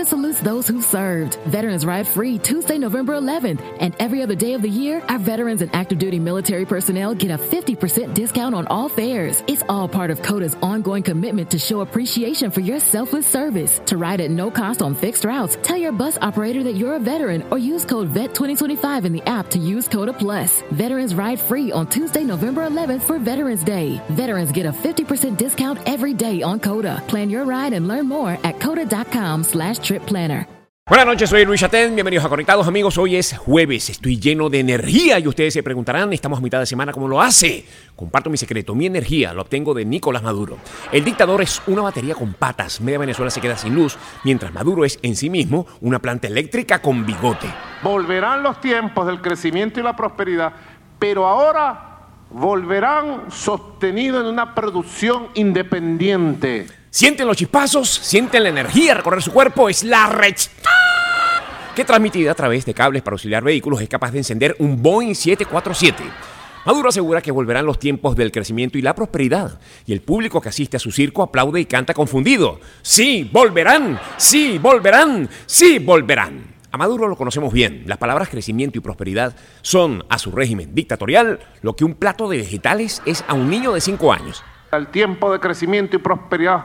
salutes those who served. Veterans Ride Free Tuesday, November 11th. And every other day of the year, our veterans and active duty military personnel get a 50% discount on all fares. It's all part of CODA's ongoing commitment to show appreciation for your selfless service. To ride at no cost on fixed routes, tell your bus operator that you're a veteran or use code VET2025 in the app to use CODA Plus. Veterans Ride Free on Tuesday, November 11th for Veterans Day. Veterans get a 50% discount every day on CODA. Plan your ride and learn more at coda.com/trip planner. Buenas noches, soy Luis Chatén, bienvenidos a Conectados, amigos. Hoy es jueves, estoy lleno de energía y ustedes se preguntarán, estamos a mitad de semana, ¿cómo lo hace? Comparto mi secreto, mi energía la obtengo de Nicolás Maduro. El dictador es una batería con patas, media Venezuela se queda sin luz, mientras Maduro es en sí mismo una planta eléctrica con bigote. Volverán los tiempos del crecimiento y la prosperidad, pero ahora volverán sostenidos en una producción independiente. Sienten los chispazos, sienten la energía recorrer su cuerpo, es la red que transmitida a través de cables para auxiliar vehículos es capaz de encender un Boeing 747. Maduro asegura que volverán los tiempos del crecimiento y la prosperidad, y el público que asiste a su circo aplaude y canta confundido. ¡Sí, volverán! ¡Sí, volverán! ¡Sí, volverán! A Maduro lo conocemos bien. Las palabras crecimiento y prosperidad son a su régimen dictatorial lo que un plato de vegetales es a un niño de 5 años. El tiempo de crecimiento y prosperidad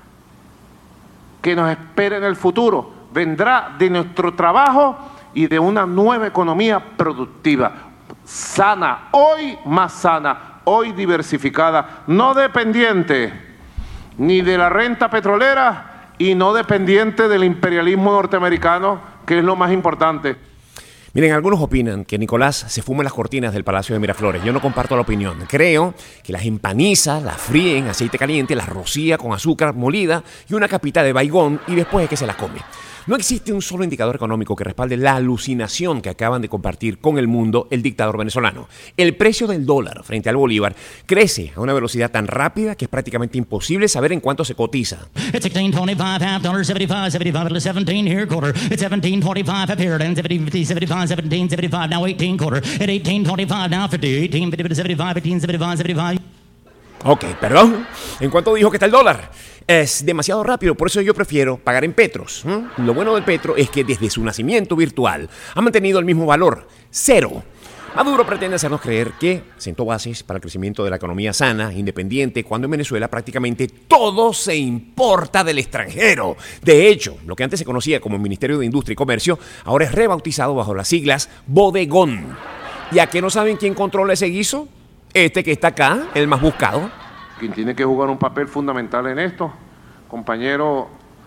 que nos espera en el futuro vendrá de nuestro trabajo y de una nueva economía productiva, sana, hoy más sana, hoy diversificada, no dependiente ni de la renta petrolera y no dependiente del imperialismo norteamericano, que es lo más importante. Miren, algunos opinan que Nicolás se fuma las cortinas del Palacio de Miraflores. Yo no comparto la opinión. Creo que las empaniza, las fríe en aceite caliente, las rocía con azúcar molida y una capita de baigón y después es que se las come. No existe un solo indicador económico que respalde la alucinación que acaban de compartir con el mundo el dictador venezolano. El precio del dólar frente al bolívar crece a una velocidad tan rápida que es prácticamente imposible saber en cuánto se cotiza. It's $16.25, half dollar, 75, 75, 17 here, quarter. It's 17.25 up here, then 70, 75, 17.75, now 18 quarter. At 18.25 now 50, 18, 75, 18, 75, 75. Ok, perdón. ¿En cuánto dijo que está el dólar? Es demasiado rápido, por eso yo prefiero pagar en petros. Lo bueno del petro es que desde su nacimiento virtual ha mantenido el mismo valor, cero. Maduro pretende hacernos creer que sentó bases para el crecimiento de la economía sana, independiente, cuando en Venezuela prácticamente todo se importa del extranjero. De hecho, lo que antes se conocía como Ministerio de Industria y Comercio, ahora es rebautizado bajo las siglas Bodegón. ¿Y a qué no saben quién controla ese guiso? Este que está acá, el más buscado. Quien tiene que jugar un papel fundamental en esto, compañero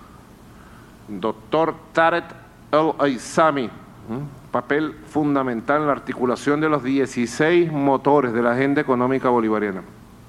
doctor Tarek El-Aissami, papel fundamental en la articulación de los 16 motores de la agenda económica bolivariana.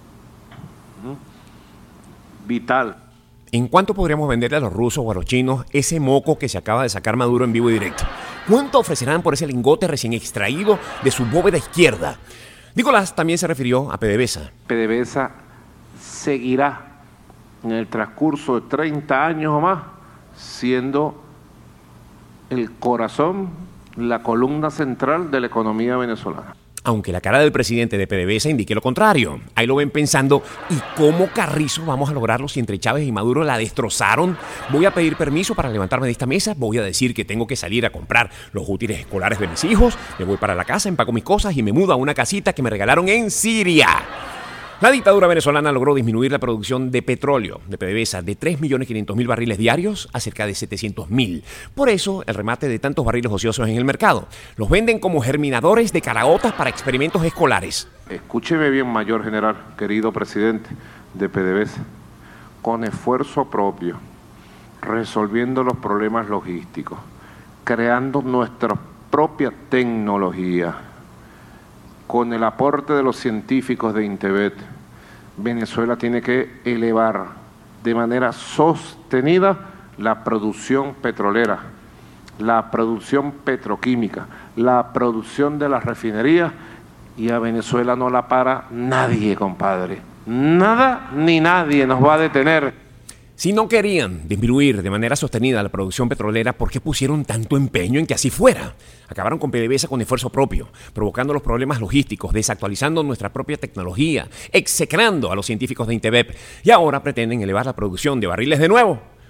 Vital. ¿En cuánto podríamos venderle a los rusos o a los chinos ese moco que se acaba de sacar Maduro en vivo y directo? ¿Cuánto ofrecerán por ese lingote recién extraído de su bóveda izquierda? Nicolás también se refirió a PDVSA. PDVSA seguirá en el transcurso de 30 años o más siendo el corazón, la columna central de la economía venezolana. Aunque la cara del presidente de PDVSA indique lo contrario. Ahí lo ven pensando, ¿y cómo carrizo vamos a lograrlo si entre Chávez y Maduro la destrozaron? Voy a pedir permiso para levantarme de esta mesa, voy a decir que tengo que salir a comprar los útiles escolares de mis hijos, me voy para la casa, empaco mis cosas y me mudo a una casita que me regalaron en Siria. La dictadura venezolana logró disminuir la producción de petróleo de PDVSA de 3.500.000 barriles diarios a cerca de 700.000. Por eso, el remate de tantos barriles ociosos en el mercado. Los venden como germinadores de caraotas para experimentos escolares. Escúcheme bien, mayor general, querido presidente de PDVSA, con esfuerzo propio, resolviendo los problemas logísticos, creando nuestra propia tecnología, con el aporte de los científicos de INTEBET, Venezuela tiene que elevar de manera sostenida la producción petrolera, la producción petroquímica, la producción de las refinerías, y a Venezuela no la para nadie, compadre. Nada ni nadie nos va a detener. Si no querían disminuir de manera sostenida la producción petrolera, ¿por qué pusieron tanto empeño en que así fuera? Acabaron con PDVSA con esfuerzo propio, provocando los problemas logísticos, desactualizando nuestra propia tecnología, execrando a los científicos de INTEBEP, y ahora pretenden elevar la producción de barriles de nuevo.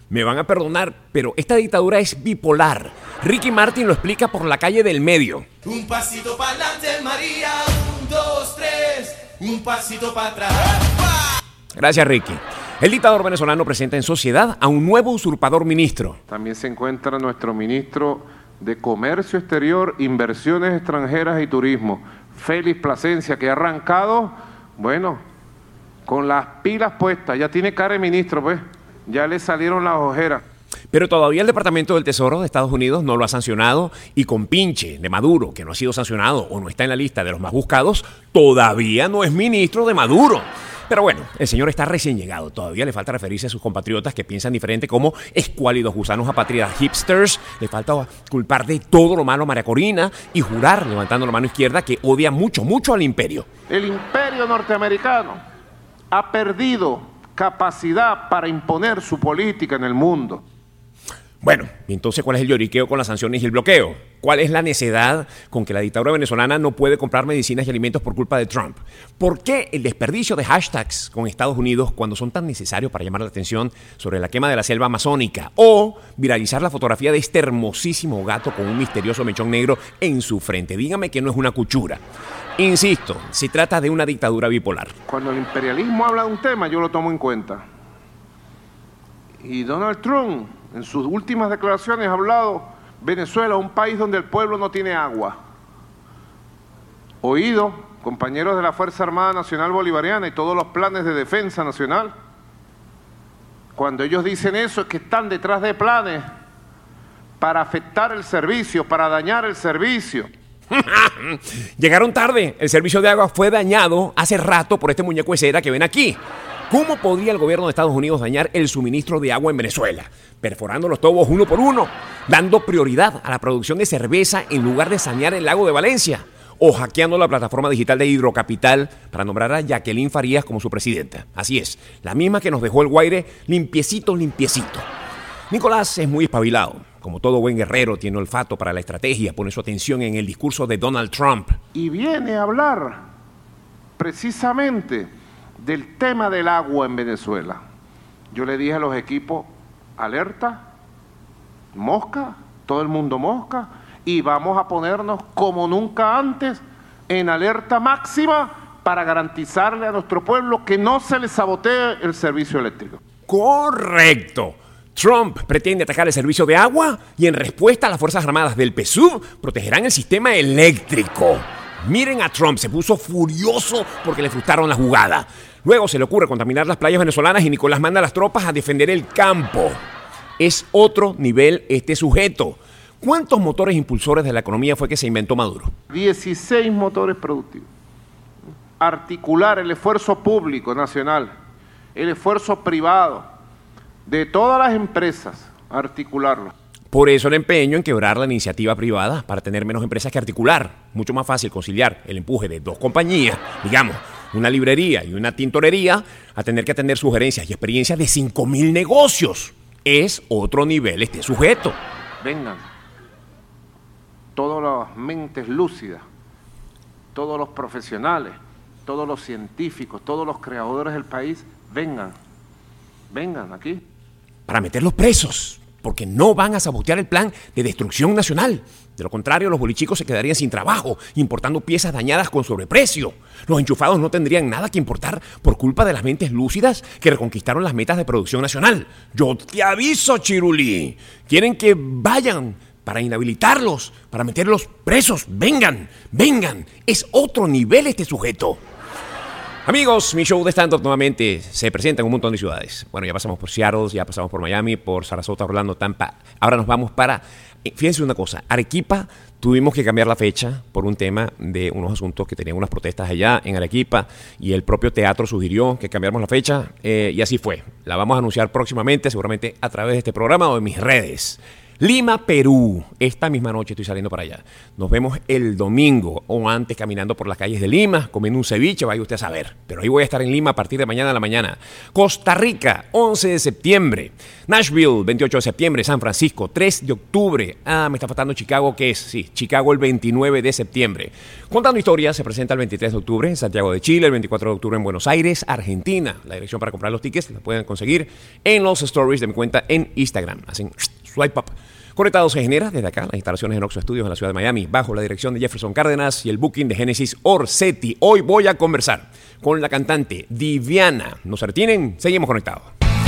Me van a perdonar, pero esta dictadura es bipolar. Ricky Martin lo explica por La calle del medio. Un pasito para adelante, María, 1, 2, 3, un pasito para atrás. Gracias, Ricky. El dictador venezolano presenta en sociedad a un nuevo usurpador ministro. También se encuentra nuestro ministro de Comercio Exterior, Inversiones Extranjeras y Turismo, Félix Plasencia, que ha arrancado, bueno, con las pilas puestas. Ya tiene cara de ministro, pues. Ya le salieron las ojeras. Pero todavía el Departamento del Tesoro de Estados Unidos no lo ha sancionado y con pinche de Maduro, que no ha sido sancionado o no está en la lista de los más buscados, todavía no es ministro de Maduro. Pero bueno, el señor está recién llegado. Todavía le falta referirse a sus compatriotas que piensan diferente como escuálidos gusanos apátridas hipsters. Le falta culpar de todo lo malo a María Corina y jurar, levantando la mano izquierda, que odia mucho, mucho al imperio. El imperio norteamericano ha perdido capacidad para imponer su política en el mundo. Bueno, ¿y entonces cuál es el lloriqueo con las sanciones y el bloqueo? ¿Cuál es la necedad con que la dictadura venezolana no puede comprar medicinas y alimentos por culpa de Trump? ¿Por qué el desperdicio de hashtags con Estados Unidos cuando son tan necesarios para llamar la atención sobre la quema de la selva amazónica? O viralizar la fotografía de este hermosísimo gato con un misterioso mechón negro en su frente. Dígame que no es una cuchura. Insisto, se trata de una dictadura bipolar. Cuando el imperialismo habla de un tema, yo lo tomo en cuenta. Y Donald Trump, en sus últimas declaraciones, ha hablado Venezuela, un país donde el pueblo no tiene agua. Oído, compañeros de la Fuerza Armada Nacional Bolivariana y todos los planes de defensa nacional. Cuando ellos dicen eso es que están detrás de planes para afectar el servicio, para dañar el servicio. Llegaron tarde. El servicio de agua fue dañado hace rato por este muñeco de cera que ven aquí. ¿Cómo podría el gobierno de Estados Unidos dañar el suministro de agua en Venezuela? Perforando los tobos uno por uno, dando prioridad a la producción de cerveza en lugar de sanear el lago de Valencia, o hackeando la plataforma digital de Hidrocapital para nombrar a Jacqueline Farías como su presidenta. Así es, la misma que nos dejó el Guaire limpiecito, limpiecito. Nicolás es muy espabilado. Como todo buen guerrero, tiene olfato para la estrategia, pone su atención en el discurso de Donald Trump. Y viene a hablar precisamente del tema del agua en Venezuela. Yo le dije a los equipos, alerta, mosca, todo el mundo mosca, y vamos a ponernos como nunca antes en alerta máxima para garantizarle a nuestro pueblo que no se le sabotee el servicio eléctrico. ¡Correcto! Trump pretende atacar el servicio de agua y en respuesta las Fuerzas Armadas del PSUV protegerán el sistema eléctrico. Miren a Trump, se puso furioso porque le frustraron la jugada. Luego se le ocurre contaminar las playas venezolanas y Nicolás manda a las tropas a defender el campo. Es otro nivel este sujeto. ¿Cuántos motores impulsores de la economía fue que se inventó Maduro? 16 motores productivos. Articular el esfuerzo público nacional, el esfuerzo privado, de todas las empresas, articularlo. Por eso el empeño en quebrar la iniciativa privada para tener menos empresas que articular. Mucho más fácil conciliar el empuje de dos compañías, digamos, una librería y una tintorería, a tener que atender sugerencias y experiencias de 5,000 negocios. Es otro nivel este sujeto. Vengan, todas las mentes lúcidas, todos los profesionales, todos los científicos, todos los creadores del país, vengan aquí. Para meterlos presos, porque no van a sabotear el plan de destrucción nacional. De lo contrario, los bolichicos se quedarían sin trabajo, importando piezas dañadas con sobreprecio. Los enchufados no tendrían nada que importar por culpa de las mentes lúcidas que reconquistaron las metas de producción nacional. Yo te aviso, Chirulí. Quieren que vayan para inhabilitarlos, para meterlos presos. Vengan. Es otro nivel este sujeto. Amigos, mi show de stand-up nuevamente se presenta en un montón de ciudades. Bueno, ya pasamos por Seattle, ya pasamos por Miami, por Sarasota, Orlando, Tampa. Ahora nos vamos para, fíjense una cosa, Arequipa. Tuvimos que cambiar la fecha por un tema de unos asuntos que tenían unas protestas allá en Arequipa y el propio teatro sugirió que cambiáramos la fecha y así fue. La vamos a anunciar próximamente, seguramente a través de este programa o de mis redes. Lima, Perú. Esta misma noche estoy saliendo para allá. Nos vemos el domingo o antes caminando por las calles de Lima, comiendo un ceviche, vaya usted a saber. Pero ahí voy a estar en Lima a partir de mañana a la mañana. Costa Rica, 11 de septiembre. Nashville, 28 de septiembre. San Francisco, 3 de octubre. Me está faltando Chicago, ¿qué es? Sí, Chicago el 29 de septiembre. Contando Historias se presenta el 23 de octubre en Santiago de Chile, el 24 de octubre en Buenos Aires, Argentina. La dirección para comprar los tickets la pueden conseguir en los stories de mi cuenta en Instagram. Hacen swipe up. Conectados se genera desde acá, las instalaciones de Noxo Studios en la ciudad de Miami, bajo la dirección de Jefferson Cárdenas y el booking de Génesis Orsetti. Hoy voy a conversar con la cantante Diviana. No se retienen, seguimos conectados.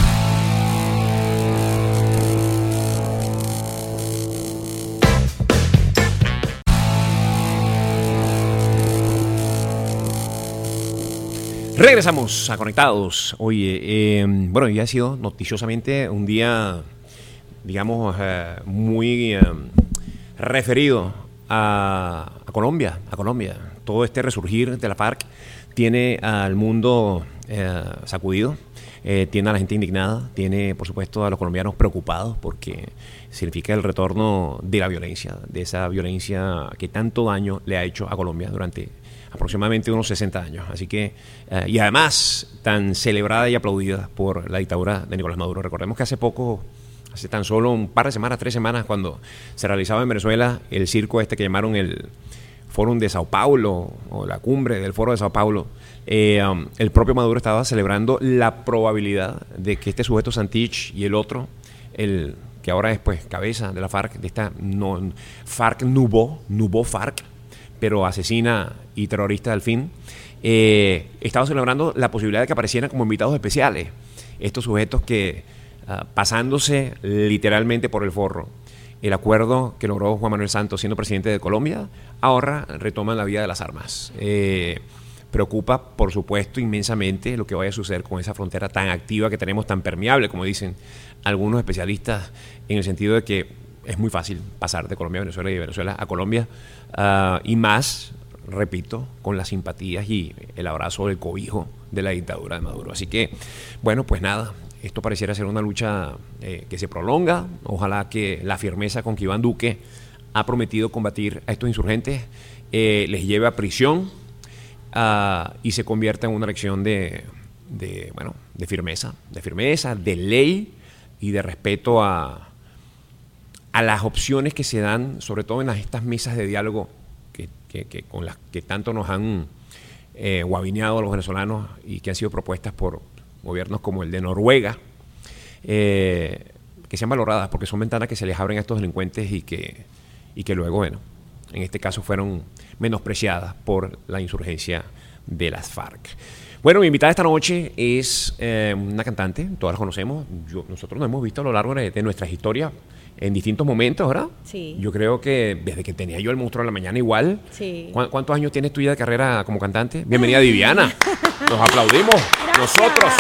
Regresamos a Conectados. Oye, bueno, ya ha sido noticiosamente un día, digamos, muy referido a Colombia, Todo este resurgir de la FARC tiene al mundo sacudido, tiene a la gente indignada, tiene, por supuesto, a los colombianos preocupados porque significa el retorno de la violencia, de esa violencia que tanto daño le ha hecho a Colombia durante aproximadamente unos 60 años. Así que, y además, tan celebrada y aplaudida por la dictadura de Nicolás Maduro. Recordemos que hace tan solo un par de semanas, 3 semanas, cuando se realizaba en Venezuela el circo que llamaron el Fórum de Sao Paulo, o la cumbre del Foro de Sao Paulo, el propio Maduro estaba celebrando la probabilidad de que este sujeto Santrich y el otro, el que ahora es pues cabeza de la FARC, de esta FARC Nubo FARC, pero asesina y terrorista al fin, estaba celebrando la posibilidad de que aparecieran como invitados especiales estos sujetos que, pasándose literalmente por el forro el acuerdo que logró Juan Manuel Santos siendo presidente de Colombia, ahora retoman la vía de las armas. Preocupa, por supuesto, inmensamente lo que vaya a suceder con esa frontera tan activa que tenemos, tan permeable, como dicen algunos especialistas, en el sentido de que es muy fácil pasar de Colombia a Venezuela y de Venezuela a Colombia, y más, repito, con las simpatías y el abrazo del cobijo de la dictadura de Maduro. Así que, bueno, pues nada, esto pareciera ser una lucha que se prolonga. Ojalá que la firmeza con que Iván Duque ha prometido combatir a estos insurgentes les lleve a prisión y se convierta en una lección de firmeza, de ley y de respeto a las opciones que se dan, sobre todo en estas mesas de diálogo que con las que tanto nos han guabineado a los venezolanos y que han sido propuestas por gobiernos como el de Noruega, que sean valoradas porque son ventanas que se les abren a estos delincuentes y que luego, bueno, en este caso fueron menospreciadas por la insurgencia de las FARC. Bueno, mi invitada esta noche es una cantante, todas la conocemos, nosotros nos hemos visto a lo largo de nuestras historias en distintos momentos, ¿verdad? Sí. Yo creo que desde que tenía yo el Monstruo de la Mañana igual. Sí. ¿Cuántos años tienes tú ya de carrera como cantante? Bienvenida, Diviana. Nos aplaudimos. Gracias. Nosotros.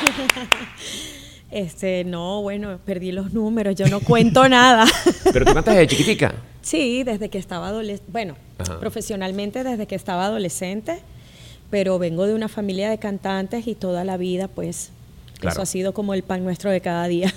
No, bueno, perdí los números, yo no cuento nada. ¿Pero tú cantas desde chiquitica? Sí, desde que estaba adolescente. Bueno, profesionalmente desde que estaba adolescente, pero vengo de una familia de cantantes y toda la vida, pues, claro, eso ha sido como el pan nuestro de cada día.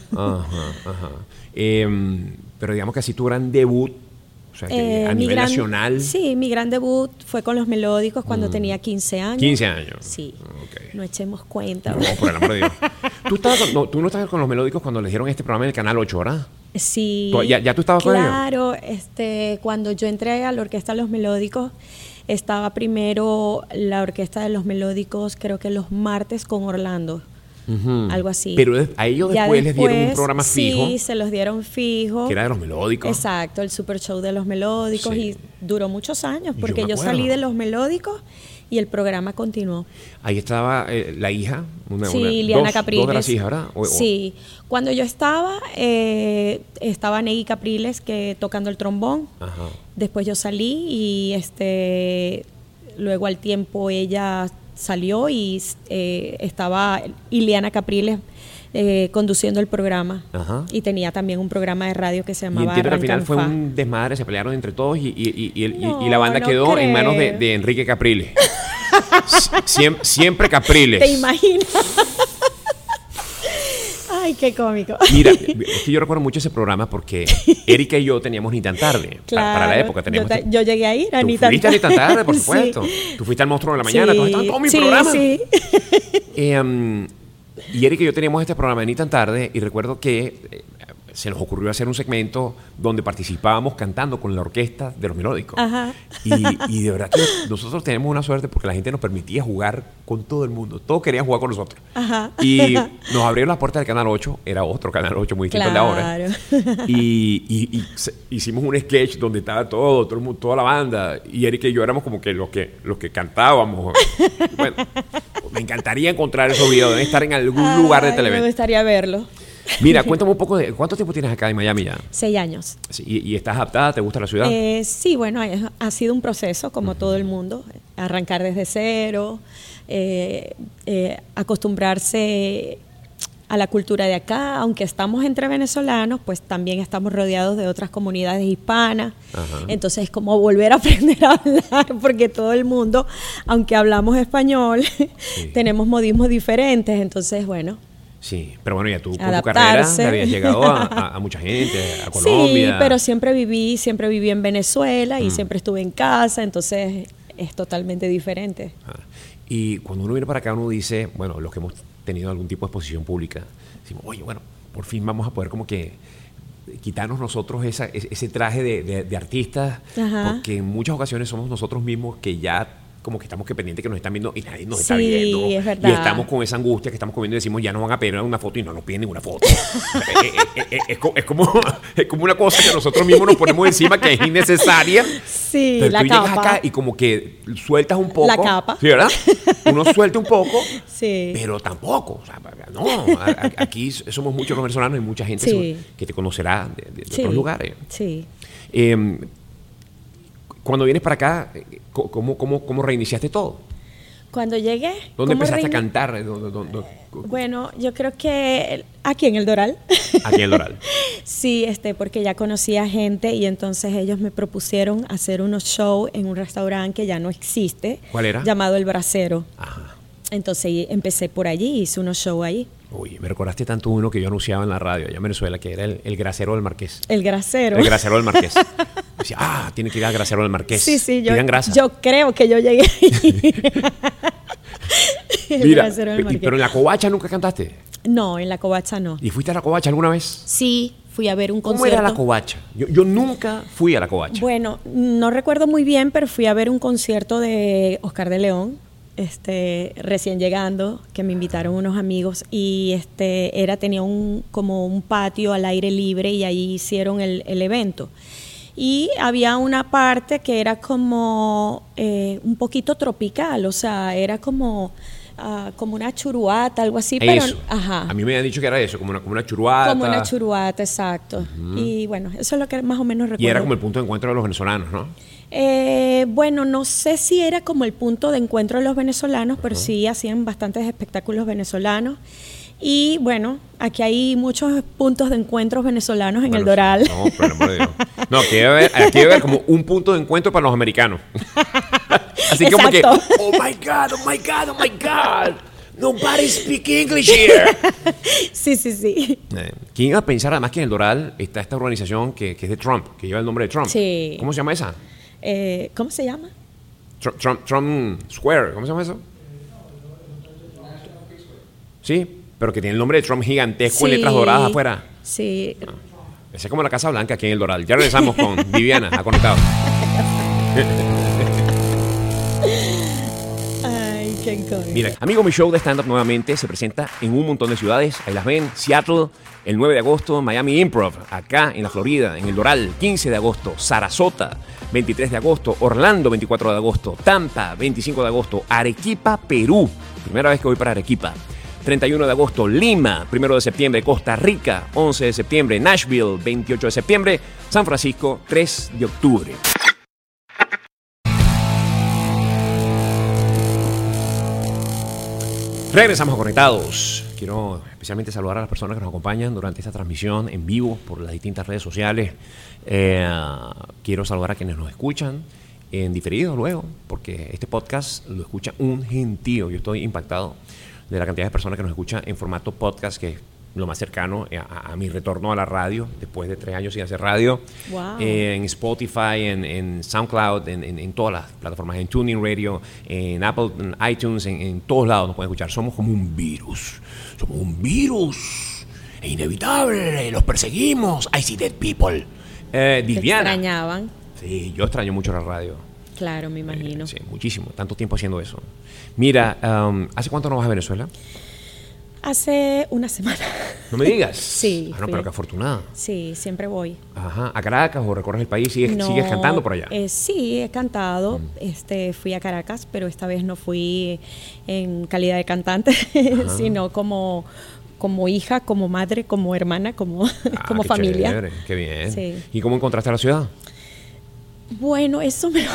Pero digamos que así tu gran debut, o sea, que a nivel nacional. Sí, mi gran debut fue con Los Melódicos cuando tenía 15 años. 15 años. Sí. Okay. No echemos cuenta. No, por el amor de Dios. ¿Tú no estabas con Los Melódicos cuando les dieron este programa en el Canal 8, ¿verdad? Sí. ¿Ya tú estabas con ellos? Claro, cuando yo entré a la Orquesta de Los Melódicos, estaba primero la Orquesta de Los Melódicos, creo que los martes con Orlando. Algo así. Pero a ellos después les dieron un programa fijo. Sí, se los dieron fijo. Que era de Los Melódicos. Exacto, el Super Show de Los Melódicos. Sí. Y duró muchos años, porque yo salí de Los Melódicos y el programa continuó. Ahí estaba la hija, Liana Capriles. Dos de las hijas, ¿verdad? Sí. Cuando yo estaba Ney Capriles tocando el trombón. Ajá. Después yo salí y luego al tiempo ella salió y estaba Ileana Capriles conduciendo el programa. Ajá. Y tenía también un programa de radio que se llamaba Arranca al final fue un desmadre, se pelearon entre todos y la banda quedó en manos de Enrique Capriles. Siempre Capriles. ¿Te imaginas? Ay, qué cómico. Mira, es que yo recuerdo mucho ese programa porque Erika y yo teníamos Ni Tan Tarde. Claro, para la época teníamos... yo llegué a ir a Tú Ni Tan fuiste a Ni Tan Tarde, por Sí. supuesto. Tú fuiste al Monstruo de la Mañana, tú estabas en todo mi programa. Sí. Y Erika y yo teníamos este programa de Ni Tan Tarde y recuerdo que se nos ocurrió hacer un segmento donde participábamos cantando con la orquesta de Los Melódicos. Ajá. Y de verdad que nosotros tenemos una suerte porque la gente nos permitía jugar con todo el mundo. Todos querían jugar con nosotros. Ajá. Y nos abrieron las puertas del Canal 8. Era otro Canal 8 muy distinto al de ahora. Y hicimos un sketch donde estaba todo el mundo, toda la banda. Y Erika y yo éramos como que los que cantábamos. Bueno, me encantaría encontrar esos videos. Deben estar en algún lugar de Televen. Me gustaría verlo. Mira, cuéntame un poco de ¿cuánto tiempo tienes acá en Miami ya? 6 años. Sí, ¿Y estás adaptada? ¿Te gusta la ciudad? Sí, bueno, ha sido un proceso, como todo el mundo, arrancar desde cero, acostumbrarse a la cultura de acá, aunque estamos entre venezolanos, pues también estamos rodeados de otras comunidades hispanas. Ajá. Entonces es como volver a aprender a hablar, porque todo el mundo, aunque hablamos español, tenemos modismos diferentes, entonces bueno. Sí, pero bueno, ya tú con tu Adaptarse. carrera habías llegado a mucha gente, a Colombia. Sí, pero siempre viví en Venezuela y siempre estuve en casa, entonces es totalmente diferente. Ah, y cuando uno viene para acá, uno dice, bueno, los que hemos tenido algún tipo de exposición pública, decimos, oye, bueno, por fin vamos a poder como que quitarnos nosotros ese traje de artistas, Ajá. porque en muchas ocasiones somos nosotros mismos que ya como que estamos que pendientes que nos están viendo y nadie nos está Sí, viendo. es verdad. Y estamos con esa angustia que estamos comiendo y decimos, ya nos van a pedir una foto y no nos piden ninguna foto. es como una cosa que nosotros mismos nos ponemos encima que es innecesaria. Sí, Pero la tú llegas capa. acá y como que sueltas un poco. La capa. ¿Sí, verdad? Uno suelta un poco, Sí. pero tampoco. O sea, no, aquí somos muchos los venezolanos y mucha gente Sí. que te conocerá de Sí. otros lugares. Sí. Cuando vienes para acá, ¿cómo reiniciaste todo? Cuando llegué... ¿Dónde ¿cómo empezaste a reini- cantar? Bueno, yo creo que aquí en el Doral. Aquí en el Doral. Sí, porque ya conocía gente y entonces ellos me propusieron hacer unos shows en un restaurante que ya no existe. ¿Cuál era? Llamado El Bracero. Ajá. Entonces empecé por allí, hice unos shows ahí. Uy, me recordaste tanto uno que yo anunciaba en la radio allá en Venezuela, que era el Grasero del Marqués. El Grasero. El Grasero del Marqués. Decía, tiene que ir al Grasero del Marqués. Sí, Pidan grasa. yo creo que yo llegué ahí. El Mira, Grasero del Marqués. pero en la Covacha nunca cantaste. No, en la Covacha no. ¿Y fuiste a la Covacha alguna vez? Sí, fui a ver un ¿Cómo concierto. era la Covacha? Yo nunca fui a la Covacha. Bueno, no recuerdo muy bien, pero fui a ver un concierto de Oscar de León, recién llegando, que me invitaron unos amigos y tenía como un patio al aire libre y ahí hicieron el evento. Y había una parte que era como un poquito tropical, o sea, era como una churuata, algo así, pero Eso. ajá. A mí me habían dicho que era eso, como una churuata. Como una churuata, exacto. Y bueno, eso es lo que más o menos recuerdo. Y era como el punto de encuentro de los venezolanos, ¿no? Bueno, no sé si era como el punto de encuentro de los venezolanos, pero sí hacían bastantes espectáculos venezolanos. Y bueno, aquí hay muchos puntos de encuentros venezolanos en el Doral. No, por el amor de Dios. No, aquí debe haber como un punto de encuentro para los americanos. Así como que, Exacto. oh my God, oh my God, oh my God. Nobody speak English here. Sí. ¿Quién iba a pensar además que en el Doral está esta organización que es de Trump, que lleva el nombre de Trump? Sí. ¿Cómo se llama esa? ¿Cómo se llama? Trump Square, ¿cómo se llama eso? Sí, pero que tiene el nombre de Trump gigantesco en Sí. letras doradas afuera. Sí. Esa es como la Casa Blanca aquí en el Doral. Ya regresamos con Viviana, a Conectados. Ay, qué cómico. Mira, amigo, mi show de stand-up nuevamente se presenta en un montón de ciudades. Ahí las ven. Seattle, el 9 de agosto, Miami Improv, acá en la Florida, en el Doral, 15 de agosto, Sarasota, 23 de agosto, Orlando, 24 de agosto, Tampa, 25 de agosto, Arequipa, Perú. Primera vez que voy para Arequipa. 31 de agosto, Lima, 1 de septiembre, Costa Rica, 11 de septiembre, Nashville, 28 de septiembre, San Francisco, 3 de octubre. Regresamos a Conectados. Quiero especialmente saludar a las personas que nos acompañan durante esta transmisión en vivo por las distintas redes sociales. Quiero saludar a quienes nos escuchan en diferido luego, porque este podcast lo escucha un gentío. Yo estoy impactado de la cantidad de personas que nos escuchan en formato podcast, que lo más cercano a mi retorno a la radio, después de 3 años sin hacer radio. Wow. En Spotify, en SoundCloud, en todas las plataformas, en TuneIn Radio, en Apple, en iTunes, en todos lados nos pueden escuchar. Somos como un virus. Somos un virus. Es inevitable. Los perseguimos. I see dead people. ¿Te Viviana. extrañaban? Sí, yo extraño mucho la radio. Claro, me imagino. Sí, muchísimo. Tanto tiempo haciendo eso. Mira, ¿hace cuánto no vas a Venezuela? Hace una semana. No me digas. Sí, Ah, no, fui. pero qué afortunada. Sí, siempre voy. Ajá. ¿A Caracas o recorres el país? ¿Sigues No, cantando por allá? Sí, he cantado. Fui a Caracas, pero esta vez no fui en calidad de cantante, sino como hija, como madre, como hermana, como Qué familia. chévere, qué bien. Sí. ¿Y cómo encontraste la ciudad? Bueno, eso me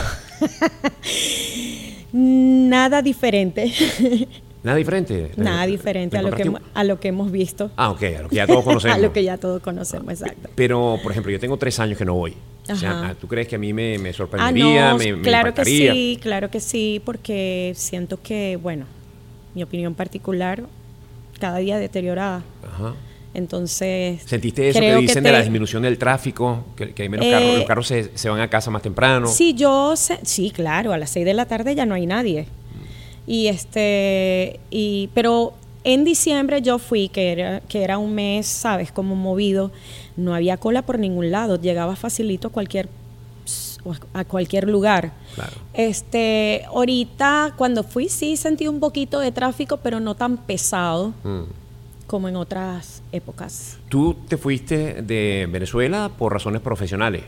nada diferente. Nada diferente. Nada diferente a lo que hemos visto. Ah, ok, a lo que ya todos conocemos. A lo que ya todos conocemos, exacto. Pero, por ejemplo, yo tengo 3 años que no voy. O sea, Ajá. ¿tú crees que a mí me sorprendería, no, me claro que impactaría? claro que sí, porque siento que, bueno, mi opinión particular, cada día deteriorada. Ajá. Entonces, ¿Sentiste eso que creo dicen de la disminución del tráfico? Que hay menos carros, los carros se van a casa más temprano. Sí, sí, claro, a las 6 de la tarde ya no hay nadie. Pero en diciembre yo fui, que era un mes, sabes, como movido, no había cola por ningún lado, llegaba facilito a cualquier lugar. Claro. Ahorita cuando fui sí sentí un poquito de tráfico, pero no tan pesado como en otras épocas. ¿Tú te fuiste de Venezuela por razones profesionales?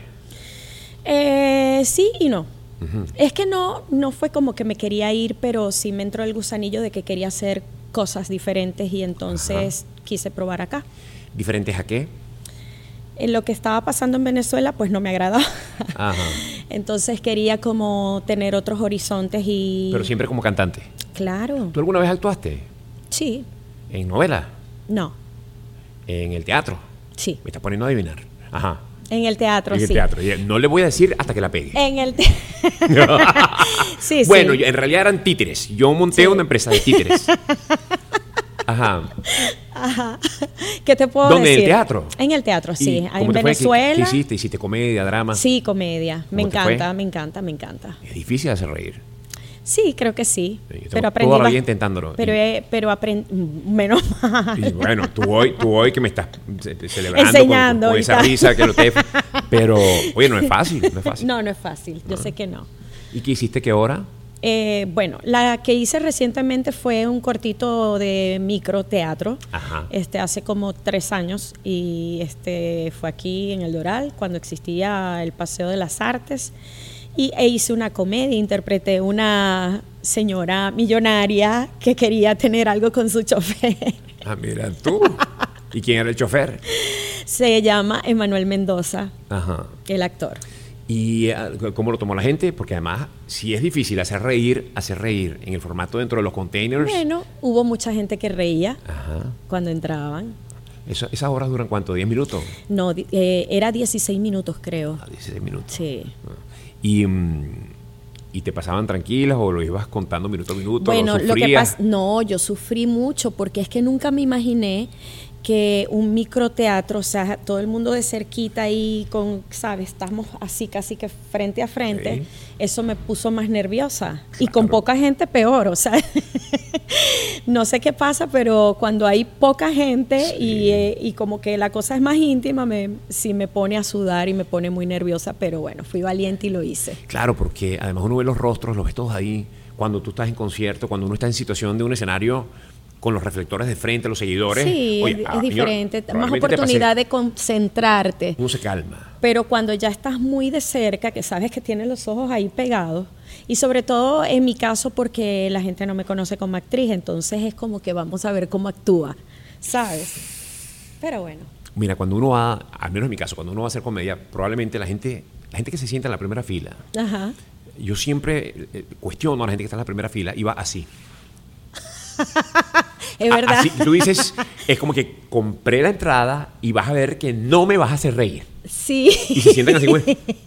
Sí y no. Es que no fue como que me quería ir, pero sí me entró el gusanillo de que quería hacer cosas diferentes y entonces quise probar acá. ¿Diferentes a qué? En lo que estaba pasando en Venezuela, pues no me agradaba. Ajá. Entonces quería como tener otros horizontes y... Pero siempre como cantante. Claro. ¿Tú alguna vez actuaste? Sí. ¿En novela? No. ¿En el teatro? Sí. Me estás poniendo a adivinar. Ajá. En el teatro, En el sí. teatro. No le voy a decir hasta que la pegue. En el Sí, Bueno, sí. en realidad eran títeres. Yo monté una empresa de títeres. Ajá. Ajá. ¿Qué te puedo ¿Dónde? decir? ¿En el teatro? En el teatro, sí. ¿Y Ahí cómo en te fue? Venezuela. ¿Qué hiciste? ¿Hiciste comedia, drama? Sí, comedia. Me ¿Cómo te fue? encanta, me encanta, me encanta. Es difícil hacer reír. Sí, creo que sí. Sí, yo tengo Pero aprendí toda la vida intentándolo. Pero aprendí menos mal. Y bueno, tú hoy que me estás celebrando Enseñando con esa ahorita. risa que lo te... Pero, oye, no es fácil, no es fácil. No es fácil. Yo sé que no. ¿Y qué hiciste qué hora? Bueno, la que hice recientemente fue un cortito de microteatro. Ajá. Hace como 3 años y fue aquí en El Doral cuando existía el Paseo de las Artes e hice una comedia, interpreté una señora millonaria que quería tener algo con su chofer. Ah, mira tú. ¿Y quién era el chofer? Se llama Emanuel Mendoza, Ajá. el actor. ¿Y cómo lo tomó la gente? Porque además, si es difícil hacer reír en el formato dentro de los containers. Bueno, hubo mucha gente que reía Ajá. cuando entraban. ¿Esas horas duran cuánto? ¿10 minutos? No, era 16 minutos creo. 16 minutos. Sí. ¿Y te pasaban tranquilas o lo ibas contando minuto a minuto? Bueno, ¿Lo lo que sufrías? pasa, no, yo sufrí mucho porque es que nunca me imaginé que un microteatro, o sea, todo el mundo de cerquita ahí ¿sabes? Estamos así casi que frente a frente. Sí. Eso me puso más nerviosa. Y Claro. con poca gente peor, o sea, no sé qué pasa, pero cuando hay poca gente y como que la cosa es más íntima, sí me pone a sudar y me pone muy nerviosa, pero bueno, fui valiente y lo hice. Claro, porque además uno ve los rostros, los ves todos ahí, cuando tú estás en concierto, cuando uno está en situación de un escenario con los reflectores de frente, los seguidores. Sí, Oye, es diferente, más probablemente te oportunidad pase- de concentrarte. Uno se calma. Pero cuando ya estás muy de cerca, que sabes que tienes los ojos ahí pegados, y sobre todo en mi caso porque la gente no me conoce como actriz, entonces es como que vamos a ver cómo actúa, ¿sabes? Pero bueno. Mira, cuando uno va, al menos en mi caso, cuando uno va a hacer comedia, probablemente la gente que se sienta en la primera fila, Ajá. yo siempre cuestiono a la gente que está en la primera fila y va así. Es verdad. Así, tú dices, es como que compré la entrada y vas a ver que no me vas a hacer reír. Sí. Y se sienten así, güey.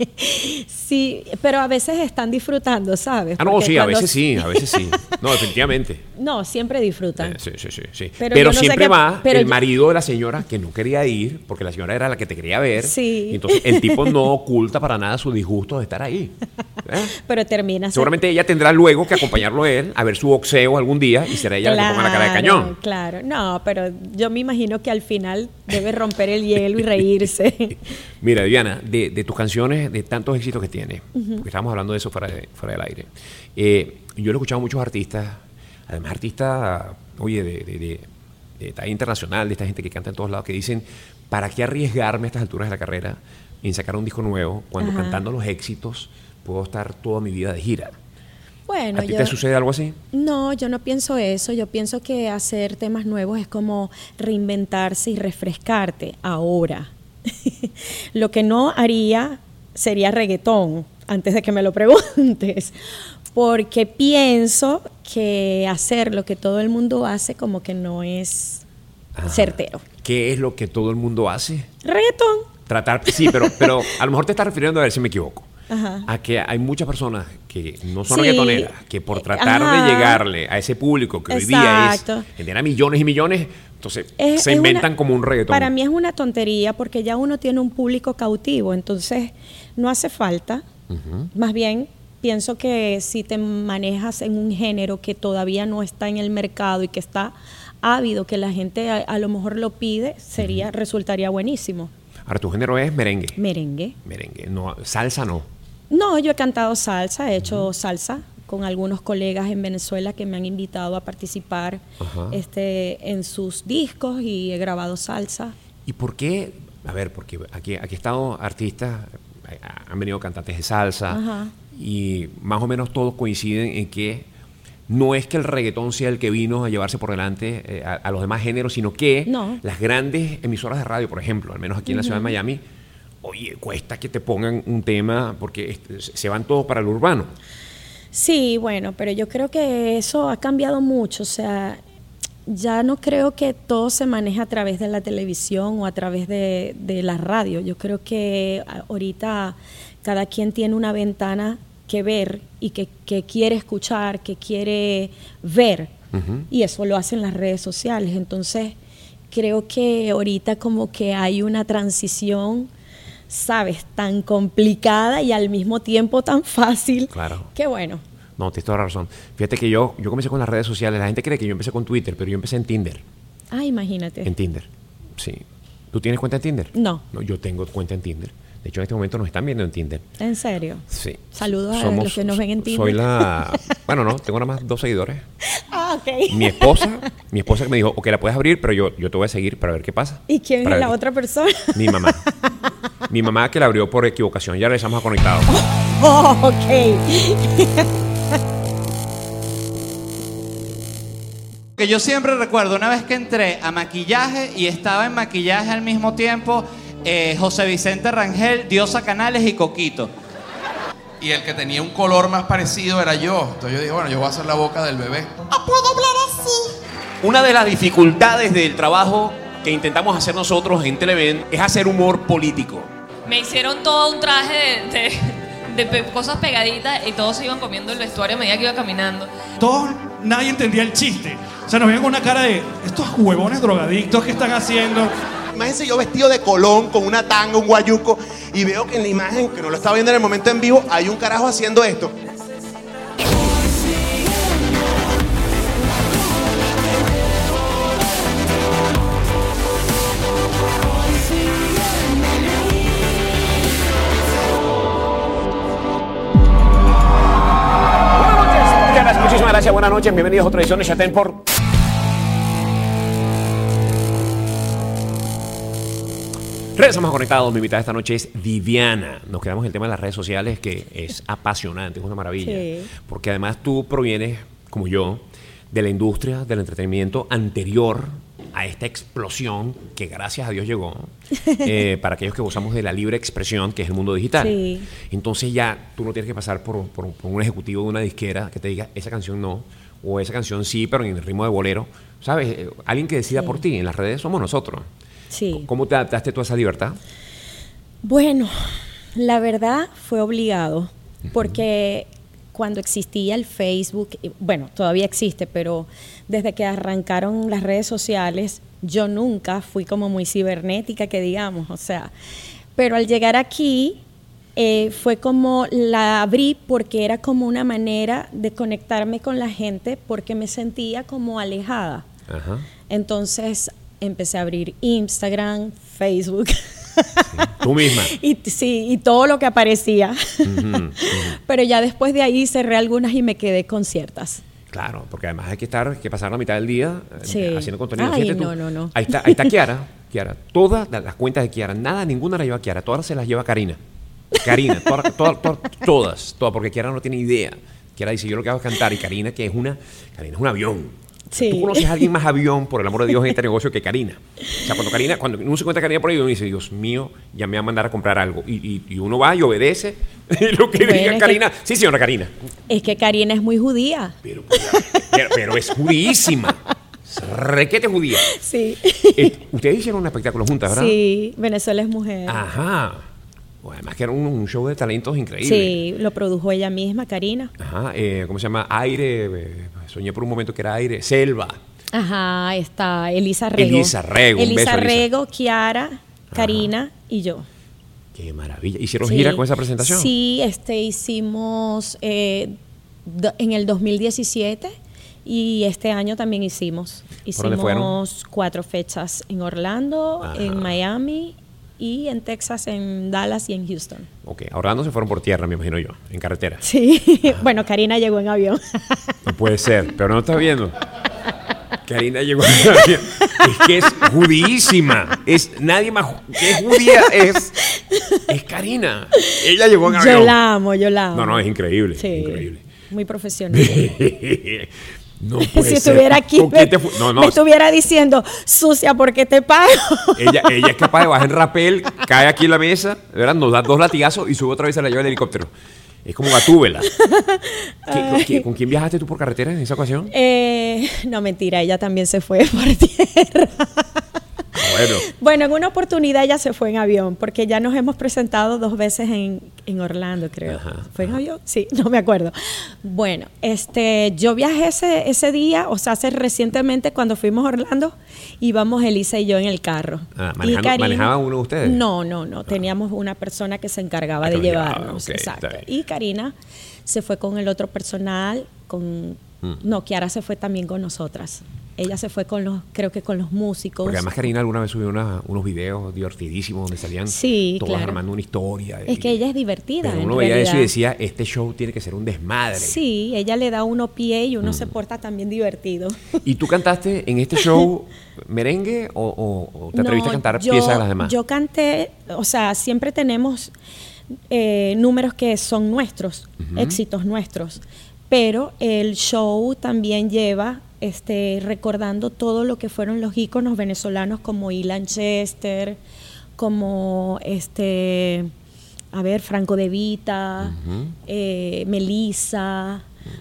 Sí, pero a veces están disfrutando, ¿sabes? Ah, no, Porque sí, a cuando- veces sí, a veces sí. No, definitivamente. No, siempre disfrutan. Sí. Pero Pero yo no sé siempre qué- va pero el yo- marido de la señora que no quería ir, porque la señora era la que te quería ver. Sí. Y entonces el tipo no oculta para nada su disgusto de estar ahí. ¿Eh? Pero termina Seguramente ella tendrá luego que acompañarlo a él a ver su boxeo algún día y será ella la que ponga la cara de cañón. Claro, no, pero yo me imagino que al final debe romper el hielo y reírse. Mira, Diana, de tus canciones, de tantos éxitos que tienes, porque estábamos hablando de eso fuera del aire, yo he escuchado a muchos artistas, además artistas, oye, de talla internacional, de esta gente que canta en todos lados, que dicen, ¿para qué arriesgarme a estas alturas de la carrera en sacar un disco nuevo cuando Ajá. cantando los éxitos puedo estar toda mi vida de gira? Bueno, ¿A ti te sucede algo así? No, yo no pienso eso. Yo pienso que hacer temas nuevos es como reinventarse y refrescarte ahora. Lo que no haría sería reggaetón, antes de que me lo preguntes, porque pienso que hacer lo que todo el mundo hace como que no es Ajá. certero. ¿Qué es lo que todo el mundo hace? Reggaetón. Tratar, sí, pero a lo mejor te estás refiriendo, a ver si me equivoco, Ajá. a que hay muchas personas que no son Sí, reggaetoneras, que por tratar ajá. de llegarle a ese público que hoy día Exacto. genera millones y millones, entonces se Es inventan una- como un reggaetón. Para mí es una tontería porque ya uno tiene un público cautivo, entonces no hace falta. Más bien, pienso que si te manejas en un género que todavía no está en el mercado y que está ávido, que la gente a lo mejor lo pide, resultaría buenísimo. Ahora, tu género es merengue. Merengue. Merengue, no, salsa no. No, yo he cantado salsa, he hecho salsa con algunos colegas en Venezuela que me han invitado a participar Ajá. en sus discos y he grabado salsa. ¿Y por qué? A ver, porque aquí he estado artistas, han venido cantantes de salsa, Ajá. y más o menos todos coinciden en que no es que el reggaetón sea el que vino a llevarse por delante a los demás géneros, sino que No. las grandes emisoras de radio, por ejemplo, al menos aquí en la ciudad de Miami, oye, cuesta que te pongan un tema porque se van todos para el urbano. Sí, bueno, pero yo creo que eso ha cambiado mucho, o sea, ya no creo que todo se maneje a través de la televisión o a través de la radio. Yo creo que ahorita cada quien tiene una ventana que ver y que quiere escuchar, que quiere ver, y eso lo hacen las redes sociales. Entonces, creo que ahorita como que hay una transición, ¿sabes?, tan complicada y al mismo tiempo tan fácil. Claro. Que bueno. No, tienes toda la razón. Fíjate que yo comencé con las redes sociales. La gente cree que yo empecé con Twitter, pero yo empecé en Tinder. Ah, imagínate. En Tinder, sí. ¿Tú tienes cuenta en Tinder? No. No, yo tengo cuenta en Tinder. De hecho, en este momento nos están viendo en Tinder. ¿En serio? Sí. Saludos a los que nos ven en Tinder. Soy bueno, no, tengo nada más 2 seguidores. Ah, ok. Mi esposa que me dijo, ok, la puedes abrir, pero yo te voy a seguir para ver qué pasa. ¿Y quién Para es la ver- otra persona? Mi mamá. Mi mamá que la abrió por equivocación. Ya regresamos a Conectados. Oh, ok. Que yo siempre recuerdo una vez que entré a maquillaje y estaba en maquillaje al mismo tiempo José Vicente Rangel, Diosa Canales y Coquito. Y el que tenía un color más parecido era yo. Entonces yo dije, bueno, yo voy a hacer la boca del bebé. Una de las dificultades del trabajo que intentamos hacer nosotros en Televen es hacer humor político. Me hicieron todo un traje de cosas pegaditas y todos se iban comiendo el vestuario a medida que iba caminando. Nadie entendía el chiste. O sea, nos veían con una cara de estos huevones drogadictos que están haciendo. Imagínense yo vestido de Colón, con una tanga, un guayuco, y veo que en la imagen, que no lo estaba viendo en el momento en vivo, hay un carajo haciendo esto. Muchísimas gracias, buenas noches, bienvenidos a otra edición de Chatén por... Regresamos conectados, mi invitada esta noche es Viviana. Nos quedamos en el tema de las redes sociales, que es apasionante, es una maravilla. Sí. Porque además tú provienes, como yo, de la industria del entretenimiento anterior a esta explosión que gracias a Dios llegó para aquellos que gozamos de la libre expresión, que es el mundo digital. Sí. Entonces ya tú no tienes que pasar por un ejecutivo de una disquera que te diga esa canción no, o esa canción sí, pero en el ritmo de bolero. ¿Sabes? Alguien que decida Sí. por ti. En las redes somos nosotros. Sí. ¿Cómo te adaptaste tú a esa libertad? Bueno, la verdad fue obligado, porque cuando existía el Facebook, bueno, todavía existe, pero desde que arrancaron las redes sociales, yo nunca fui como muy cibernética, que digamos, o sea, pero al llegar aquí fue como la abrí porque era como una manera de conectarme con la gente porque me sentía como alejada. Ajá. Entonces empecé a abrir Instagram, Facebook. Sí, tú misma. y todo lo que aparecía. Pero ya después de ahí cerré algunas y me quedé con ciertas. Claro, porque además hay que pasar la mitad del día haciendo contenido. Ay, Fíjate tú. no. Ahí está Kiara. Todas las cuentas de Kiara, ninguna la lleva Kiara, todas se las lleva Karina. Todas, porque Kiara no tiene idea. Kiara dice, yo lo que hago es cantar, y Karina es un avión. Sí. Tú conoces a alguien más avión, por el amor de Dios, en este negocio que Karina. O sea, cuando uno se cuenta Karina por ahí, uno dice, Dios mío, ya me va a mandar a comprar algo. Y uno va y obedece y lo que diga Karina. Sí, señora Karina. Es que Karina es muy judía. Pero es judísima. Requete judía. Sí. Ustedes hicieron un espectáculo juntas, ¿verdad? Sí, Venezuela es mujer. Ajá. Bueno, además que era un show de talentos increíble. Sí, lo produjo ella misma, Karina. Ajá. ¿Cómo se llama? Aire. Soñé por un momento que era Aire. Selva. Ajá, está Elisa Rego. Elisa Rego, Kiara, Karina y yo. Qué maravilla. ¿Hicieron gira con esa presentación? Sí, hicimos en el 2017 y este año también hicimos. ¿Por dónde fueron? 4 fechas en Orlando, en Miami y en Texas, en Dallas y en Houston. Ok, a Orlando se fueron por tierra, me imagino yo, en carretera. Sí, bueno, Karina llegó en avión. No puede ser, pero no está viendo. Karina llegó en avión. Es que es judísima. Nadie más que es judía es Karina. Ella llegó en avión. Yo la amo. No, es increíble. Sí, increíble. Muy profesional. No puede si ser. estuviera aquí, me no. estuviera diciendo, sucia, ¿por qué te pago? Ella es capaz de bajar en rapel, cae aquí en la mesa, ¿verdad? Nos da 2 latigazos y sube otra vez, se la lleva el helicóptero. Es como Gatúbela. ¿Con quién viajaste tú por carretera en esa ocasión? No, mentira, ella también se fue por tierra. Bueno, en una oportunidad ella se fue en avión, porque ya nos hemos presentado 2 veces en Orlando, creo. ¿Fue en avión? Sí, no me acuerdo. Bueno, yo viajé ese día, o sea, hace recientemente cuando fuimos a Orlando, íbamos Elisa y yo en el carro. ¿Manejaban uno de ustedes? No. Teníamos una persona que se encargaba de llevarnos. Okay, exacto. Y Karina se fue con el otro personal, No, Kiara se fue también con nosotras. Ella se fue creo que con los músicos. Porque además Karina alguna vez subió unos videos divertidísimos donde salían todas armando una historia. Es que ella es divertida. Pero uno veía eso y decía, este show tiene que ser un desmadre. Sí, ella le da uno pie y uno se porta también divertido. ¿Y tú cantaste en este show merengue o te atreviste a cantar piezas de las demás? Yo canté, o sea, siempre tenemos números que son nuestros, éxitos nuestros. Pero el show también lleva recordando todo lo que fueron los íconos venezolanos como Ilan Chester, como Franco De Vita, Melissa,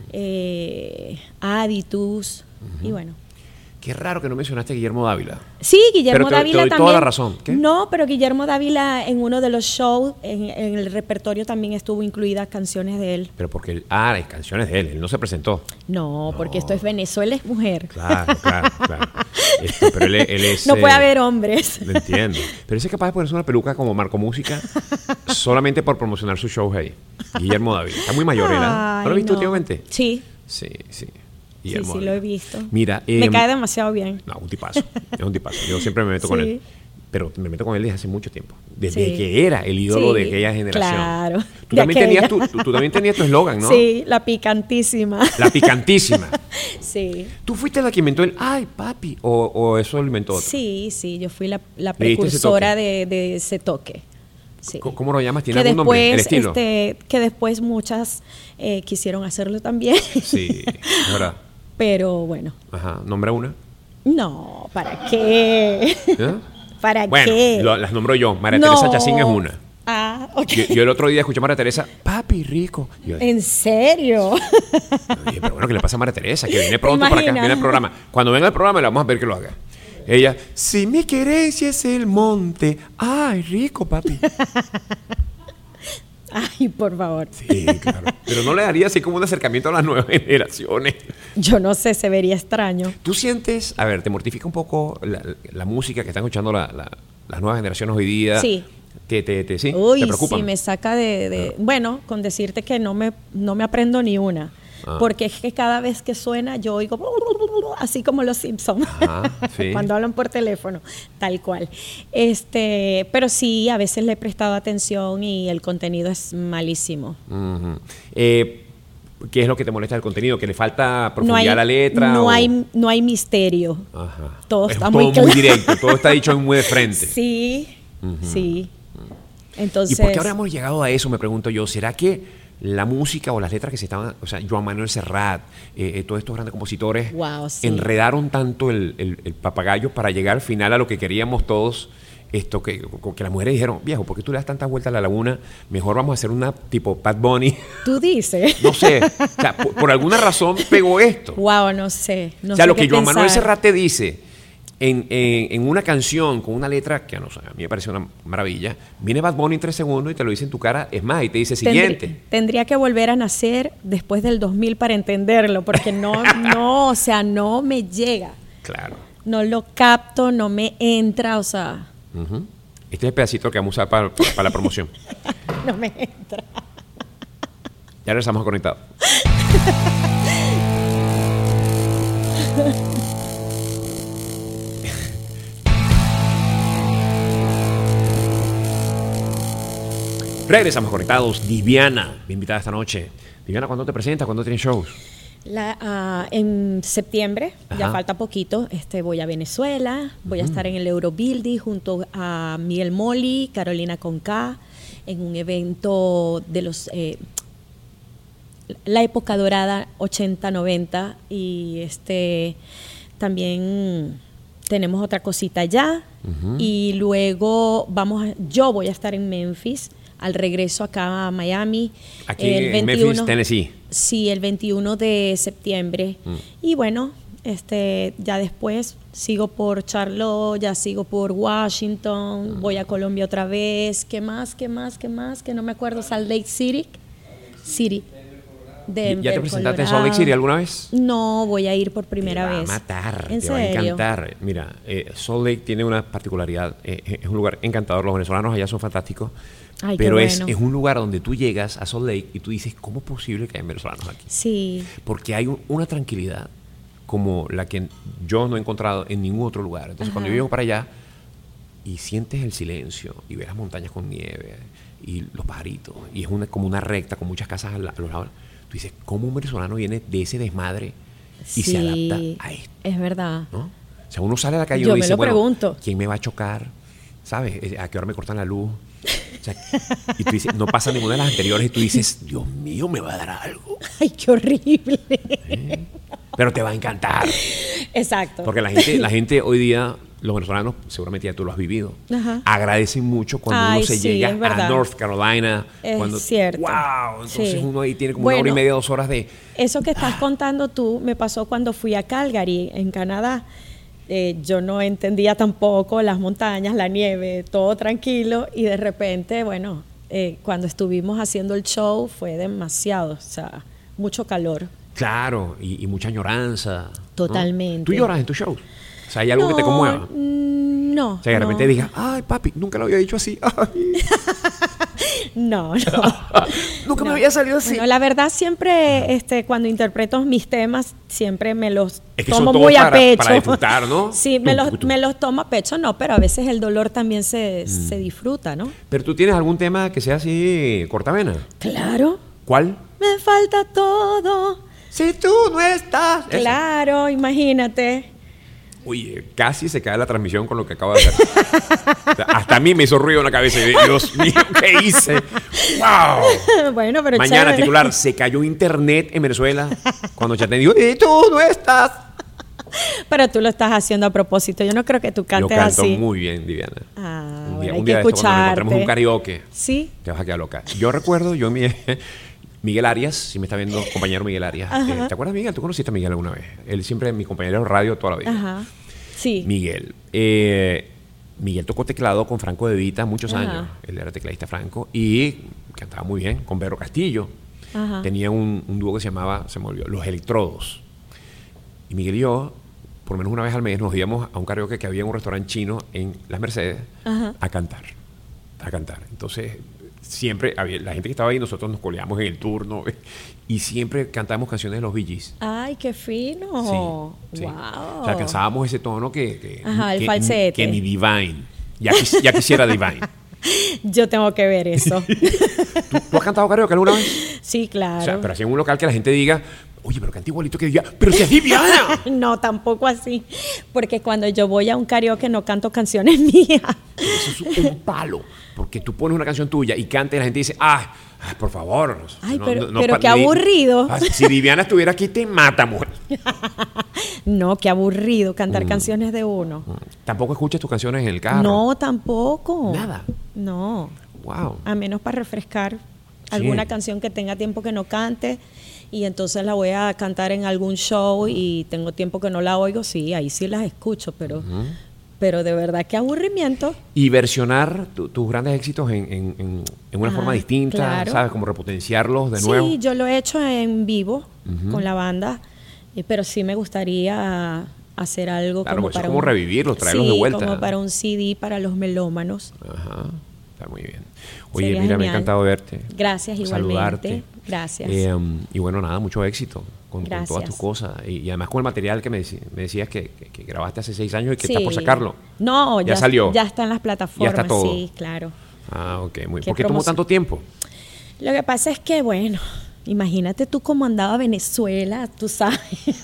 Aditus, y bueno. Qué raro que no mencionaste a Guillermo Dávila. Sí, Guillermo Dávila te doy también. Toda la razón. ¿Qué? No, pero Guillermo Dávila en uno de los shows, en el repertorio también estuvo incluidas canciones de él. Pero porque hay canciones de él no se presentó. No, porque esto es Venezuela, es mujer. Claro. Pero él es... No puede haber hombres. Lo entiendo. Pero ese es capaz de ponerse una peluca como Marco Música solamente por promocionar sus shows ahí. Guillermo Dávila. Está muy mayor, ¿verdad? ¿No lo has visto últimamente? Sí. Sí. Guillermo Dávila. Lo he visto. Mira, me cae demasiado bien. No, un tipazo. Es un tipazo. Yo siempre me meto con él. Pero me meto con él desde hace mucho tiempo. Desde que era el ídolo de aquella generación. Claro. Tú también tenías tu eslogan, ¿no? Sí, la picantísima. La picantísima. Sí. ¿Tú fuiste la que inventó el ay, papi? ¿O eso lo inventó otro? Sí, yo fui la precursora de ese toque. Sí. ¿Cómo lo llamas? ¿Tiene algún nombre? ¿El estilo? Que después muchas quisieron hacerlo también. Sí, es verdad. Pero bueno. Ajá, ¿nombra una? No, ¿para qué? ¿Para qué? Bueno, las nombro yo. María Teresa Chacín es una. Ah, ok. Yo el otro día escuché a María Teresa, papi rico. ¿En serio? Oye, pero bueno, ¿qué le pasa a María Teresa? Que viene pronto para acá, viene al programa. Cuando venga al programa le vamos a ver que lo haga. Ella, si mi querencia es el monte. Ay, rico, papi. Ay, por favor. Sí, claro. Pero no le daría así como un acercamiento a las nuevas generaciones. Yo no sé, se vería extraño. ¿Tú sientes, a ver, te mortifica un poco la música que están escuchando las nuevas generaciones hoy día? Sí. ¿Sí? Uy, ¿Te preocupan? sí, me saca Bueno, con decirte que no me aprendo ni una. Porque es que cada vez que suena yo oigo así como los Simpsons sí. cuando hablan por teléfono, tal cual. Pero sí, a veces le he prestado atención y el contenido es malísimo. Uh-huh. ¿Qué es lo que te molesta del contenido? ¿Que le falta profundidad a la letra? No hay misterio. Ajá. Todo es está todo muy claro. directo, todo está dicho muy de frente. Sí, sí. Entonces, ¿y por qué ahora hemos llegado a eso? Me pregunto yo. ¿Será que la música o las letras que se estaban, o sea, Joan Manuel Serrat, todos estos grandes compositores, enredaron tanto el papagayo para llegar al final a lo que queríamos todos? Que las mujeres dijeron, viejo, ¿por qué tú le das tantas vueltas a la laguna? Mejor vamos a hacer una tipo Bad Bunny. ¿Tú dices? No sé, o sea, por alguna razón pegó esto. Wow, no sé. O sea, lo que Joan Manuel Serrat te dice en una canción con una letra que a mí me parece una maravilla, viene Bad Bunny en 3 segundos y te lo dice en tu cara, es más, y te dice siguiente. Tendría que volver a nacer después del 2000 para entenderlo, porque o sea, no me llega. Claro. No lo capto, no me entra, o sea. Uh-huh. Este es el pedacito que vamos a usar para la promoción. No me entra. Ya regresamos conectados. Regresamos conectados. Viviana, mi invitada esta noche. Viviana, ¿cuándo te presentas? ¿Cuándo tienes shows? En septiembre, ya falta poquito, voy a Venezuela, voy a estar en el Eurobuilding junto a Miguel Moli, Carolina Conká, en un evento de la época dorada 80-90, y también tenemos otra cosita allá, y luego yo voy a estar en Memphis, al regreso acá a Miami. Aquí en Memphis, Tennessee. Sí, el 21 de septiembre. Y bueno, ya después sigo por Charlotte, ya sigo por Washington, voy a Colombia otra vez. ¿Qué más? Que no me acuerdo. Salt Lake City. Denver, ¿Ya te presentaste en Colorado. Salt Lake City alguna vez? No, voy a ir por primera vez. Te va a matar, ¿En te serio? va a encantar. Mira, Salt Lake tiene una particularidad. Es un lugar encantador. Los venezolanos allá son fantásticos. Ay, pero qué es bueno. un lugar donde tú llegas a Salt Lake y tú dices, ¿cómo es posible que haya venezolanos aquí? Sí. Porque hay una tranquilidad como la que yo no he encontrado en ningún otro lugar. Entonces, cuando yo llego para allá y sientes el silencio y ves las montañas con nieve y los pajaritos, y es como una recta con muchas casas a los lados, tú dices, ¿cómo un venezolano viene de ese desmadre y se adapta a esto? Es verdad. ¿No? O sea, uno sale a la calle y Yo uno me dice, lo bueno, pregunto. ¿quién me va a chocar? ¿Sabes? ¿A qué hora me cortan la luz? O sea, y tú dices, no pasa ninguna de las anteriores y tú dices, Dios mío, me va a dar algo. Ay, qué horrible. Pero te va a encantar. Exacto. Porque la gente hoy día, los venezolanos, seguramente ya tú lo has vivido, agradecen mucho cuando uno se llega a North Carolina. Es cierto. ¡Wow! Entonces Sí. uno ahí tiene como 1 hora y media, 2 horas de... Eso que estás contando tú me pasó cuando fui a Calgary, en Canadá. Yo no entendía tampoco las montañas, la nieve, todo tranquilo, y de repente, bueno, cuando estuvimos haciendo el show fue demasiado, o sea, mucho calor. Claro, y mucha añoranza. Totalmente. ¿No? ¿Tú lloras en tus shows? O sea, ¿hay algo que te conmueva? No. O sea, que de repente digas, ay, papi, nunca lo había dicho así. Ay. No. Nunca me había salido así. Bueno, la verdad siempre, cuando interpreto mis temas, siempre me los es que tomo son muy a pecho. Para disfrutar, ¿no? Sí, me los tomo a pecho, no, pero a veces el dolor también se disfruta, ¿no? ¿Pero tú tienes algún tema que sea así cortavena? Claro. ¿Cuál? Me falta todo. Si tú no estás. Claro, imagínate. Oye, casi se cae la transmisión con lo que acabo de hacer. O sea, hasta a mí me hizo ruido en la cabeza. Y Dios mío, ¿qué hice? ¡Wow! Bueno, pero mañana chévere. titular, se cayó internet en Venezuela. Cuando ya te digo, y tú no estás. Pero tú lo estás haciendo a propósito. Yo no creo que tú cantes Yo canto así. muy bien, Viviana. Ah, un hay día que de esto, cuando nos escucharte. encontremos un karaoke, Sí. te vas a quedar loca. Yo recuerdo, Miguel Arias, si me está viendo, compañero Miguel Arias. ¿Te acuerdas, Miguel? ¿Tú conociste a Miguel alguna vez? Él siempre es mi compañero de radio toda la vida. Ajá. Sí. Miguel. Miguel tocó teclado con Franco De Vita muchos años. Él era tecladista Franco y cantaba muy bien con Vero Castillo. Ajá. Tenía un dúo que se llamaba, se me olvidó, Los Electrodos. Y Miguel y yo, por lo menos una vez al mes, nos íbamos a un karaoke que había en un restaurante chino en Las Mercedes a cantar. Entonces, siempre había la gente que estaba ahí, nosotros nos coleamos en el turno y siempre cantábamos canciones de los Bee Gees. ¡Ay, qué fino! Sí. ¡Wow! O sea, alcanzábamos ese tono el falsete. Que ni Divine. Ya quisiera Divine. Yo tengo que ver eso. ¿Tú has cantado karaoke alguna vez? Sí, claro. O sea, pero así en un local que la gente diga, oye, pero canta igualito que Viviana. ¡Pero si es Viviana! No, tampoco así. Porque cuando yo voy a un karaoke no canto canciones mías. Eso es un palo. Porque tú pones una canción tuya y canta y la gente dice, ¡ay, por favor! Ay, pero qué aburrido. Si Viviana estuviera aquí, te mata, mujer. No, qué aburrido cantar canciones de uno. ¿Tampoco escuchas tus canciones en el carro? No, tampoco. Nada. No. Wow. A menos para refrescar alguna canción que tenga tiempo que no cante y entonces la voy a cantar en algún show y tengo tiempo que no la oigo, sí, ahí sí las escucho, pero de verdad qué aburrimiento. Y versionar tus grandes éxitos en una forma distinta, claro. ¿sabes? Como repotenciarlos de nuevo. Sí, yo lo he hecho en vivo con la banda, pero sí me gustaría hacer algo claro, como pues para es como revivirlos, traerlos de vuelta. como para un CD para los melómanos. Ajá, está muy bien. Oye, Sería mira, genial. me ha encantado verte. Gracias, igualmente. Saludarte. Gracias. Y bueno, nada, mucho éxito con todas tus cosas. Y además con el material que me decías que grabaste hace 6 años y que está por sacarlo. No, ya salió. Ya está en las plataformas. Ya está todo. Sí, claro. Ah, ok. Muy bien. ¿Por qué tomó tanto tiempo? Lo que pasa es que, bueno, imagínate tú cómo andaba Venezuela, tú sabes.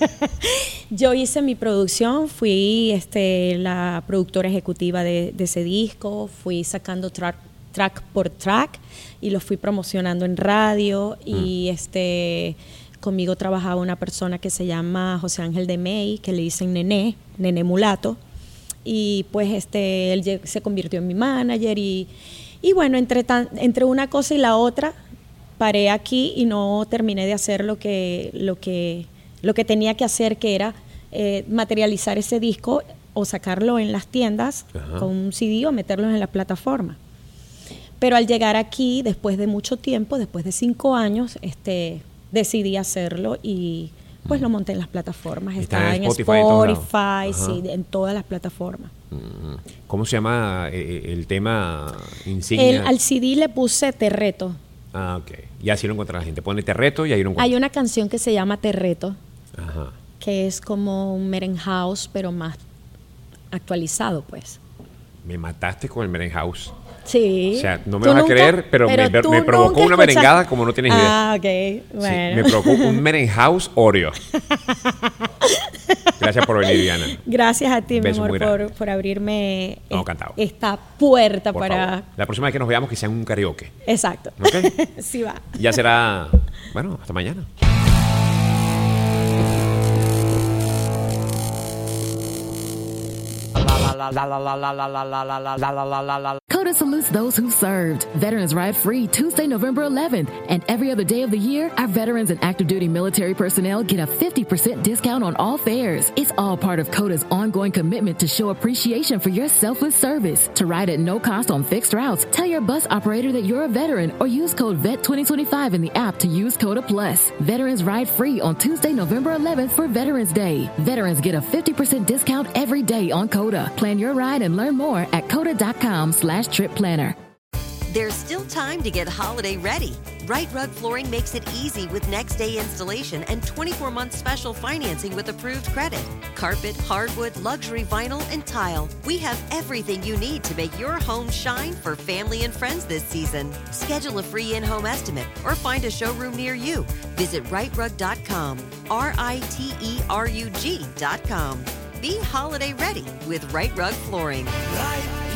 Yo hice mi producción, fui la productora ejecutiva de ese disco, fui sacando track por track y lo fui promocionando en radio y conmigo trabajaba una persona que se llama José Ángel de May, que le dicen Nené Mulato, y pues él se convirtió en mi manager y bueno, entre una cosa y la otra paré aquí y no terminé de hacer lo que tenía que hacer, que era materializar ese disco o sacarlo en las tiendas con un CD o meterlo en la plataforma. Pero al llegar aquí, después de mucho tiempo, después de 5 años, decidí hacerlo y pues lo monté en las plataformas. Está en Spotify, sí, en todas las plataformas. ¿Cómo se llama el tema insignia? Al CD le puse Te Reto. Ah, ok. Y así lo encuentra la gente. Pone Te Reto y ahí lo encuentra. Hay una canción que se llama Te Reto, que es como un merengue house, pero más actualizado, pues. Me mataste con el merengue house. Sí. O sea, no me vas a creer, pero me provocó una merengada como no tienes idea. Ah, ok. Bueno. Sí, me provocó un merengue house Oreo. Gracias por venir, Diana. Gracias a ti, mi amor, por abrirme esta puerta por para... favor. La próxima vez que nos veamos, que sea en un karaoke. Exacto. ¿Okay? Sí va. Ya será... Bueno, hasta mañana. Coda salutes those who served. Veterans Ride Free Tuesday, November 11th. And every other day of the year, our veterans and active duty military personnel get a 50% discount on all fares. It's all part of Coda's ongoing commitment to show appreciation for your selfless service. To ride at no cost on fixed routes, tell your bus operator that you're a veteran or use code VET2025 in the app to use Coda Plus. Veterans Ride Free on Tuesday, November 11th for Veterans Day. Veterans get a 50% discount every day on Coda. Plan your ride and learn more at coda.com/trip planner. There's still time to get holiday ready. Right Rug Flooring makes it easy with next day installation and 24-month special financing with approved credit. Carpet, hardwood, luxury vinyl, and tile. We have everything you need to make your home shine for family and friends this season. Schedule a free in-home estimate or find a showroom near you. Visit rightrug.com, RITERUG.com. Be holiday ready with Right Rug Flooring. Right